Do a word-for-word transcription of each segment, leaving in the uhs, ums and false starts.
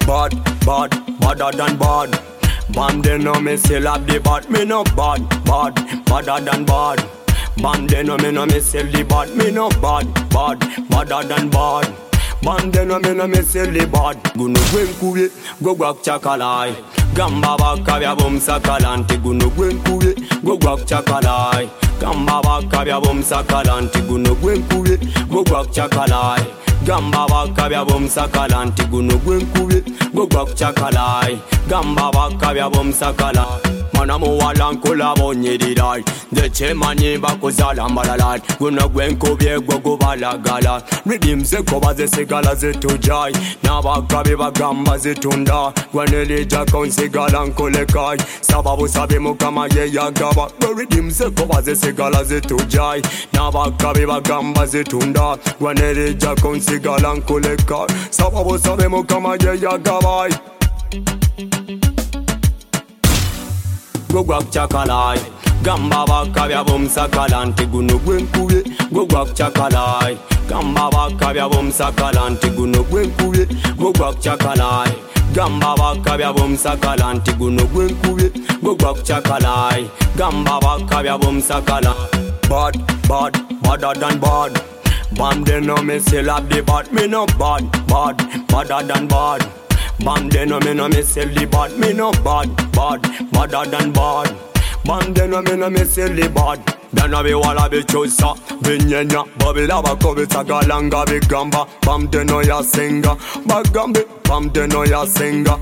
Bad, bad, badder than bad. Bam they know me still have the bad. Me no bad, bad, badder than bad. Bam they know me no me still the bad. Me no bad, bad, badder than bad. Bam they know me no me still the bad. Gunu gwen kuye, go gwak chakalai. Gamba baka bya bum sakalanti. Gunu gwen kuye, go gwak chakalai. Gamba baka bya bum sakalanti. Gunu gwen kuye, go gwak chakalai. Gamba baka bya bum sakalanti. Gunu gwen kuye, go gwak chakalai. Gamba baka bya bum sakalai. Mana mo walan kola bonye didai. Deche mani bako zala malalai. Guna gwen kubye gogo bala gala. Redeem ze koba ze segala ze tujai. Na baka biba gamba ze tunda. Gwanele jakon segala nkolekai. Sababu sabi mo kama ye ya gaba. Redeem ze koba ze segala ze tujai. Na baka biba gamba ze tunda. Gwanele jakon segala nkolekai. Sababu sabi mo kama ye ya gaba. Go gwak chakalai. Gamba baka bya bum sakalanti. Gunu gwen kuye, go gwak chakalai. Gamba baka bya bum sakalanti. Gunu gwen kuye, go gwak chakalai. Gamba baka bya bum sakalanti. Gunu gwen kuye, go gwak chakalai. Gamba baka bya bum sakalai. Bad, bad, badder than bad. Bam they know me still have the bad. Me no bad, bad, badder than bad. Bam they know me no me still the bad. Me no bad, bad, badder than bad. Bam they know me no me still the bad. Dana be wala be chosa, binyenya, babila bakobe sagalanga be gamba. Bam they know ya singa, bagambe. Bam they know ya singa.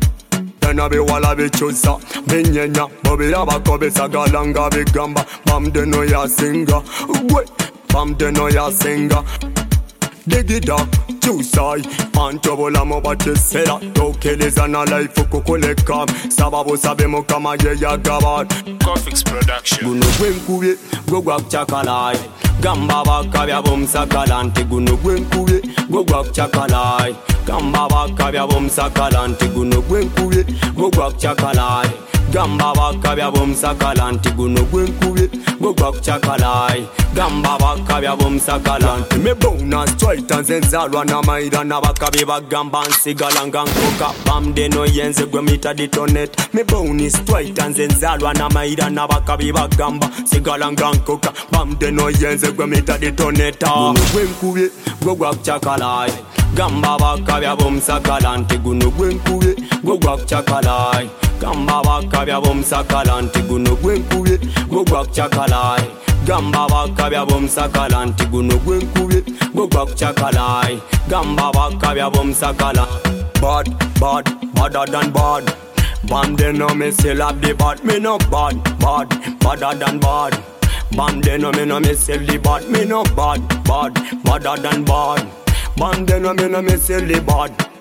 Dana be wala be chosa, binyenya, babila bakobe sagalanga be gamba. Bam they know ya singa, wait. Bam they know ya singa. Digida, chusai, antobola mo batesela. Tokeleza na life kukoleka. Sababu sabe mo kama ye ya gabat. Cofix Production. Gunu gwen kuye, go gwak chakalai. Gamba baka bya bum sakalanti. Gunu gwen kuye, go gwak chakalai. Gamba baka bya bum sakalanti. Gunu gwen kuye, go gwak chakalai. Gamba baka bya bum sakalanti. Gunu gwen kuye, go gwak chakalai. Gamba baka bya bum sakalanti. Me bona straight and zenzalwa na maida na baka biba gamba nsigalanga nkoka. Bam de no yenze gwe mita detonate. Me boni straight and zenzalwa na maida na baka biba gamba nsigalanga nkoka. Bam de no yenze gwe mita detonate. Gunu gwen kuye, go gwak chakalai. Gamba baka bya bum sakalanti. Gunu gwen kuye, go gwak chakalai. Gamba baka bya bum sakalanti. Gunu gwen kuye, go gwak chakalai. Gamba baka bya bum sakalanti. Gunu gwen kuye, go gwak chakalai. Gamba baka bya bum sakalai. Bad, bad, badder than bad. Bam they know me still have the bad. Me no bad, bad, badder than bad. Bam they know me no me still the bad. Me no bad, bad, badder than bad. Bam they know me no me still the bad.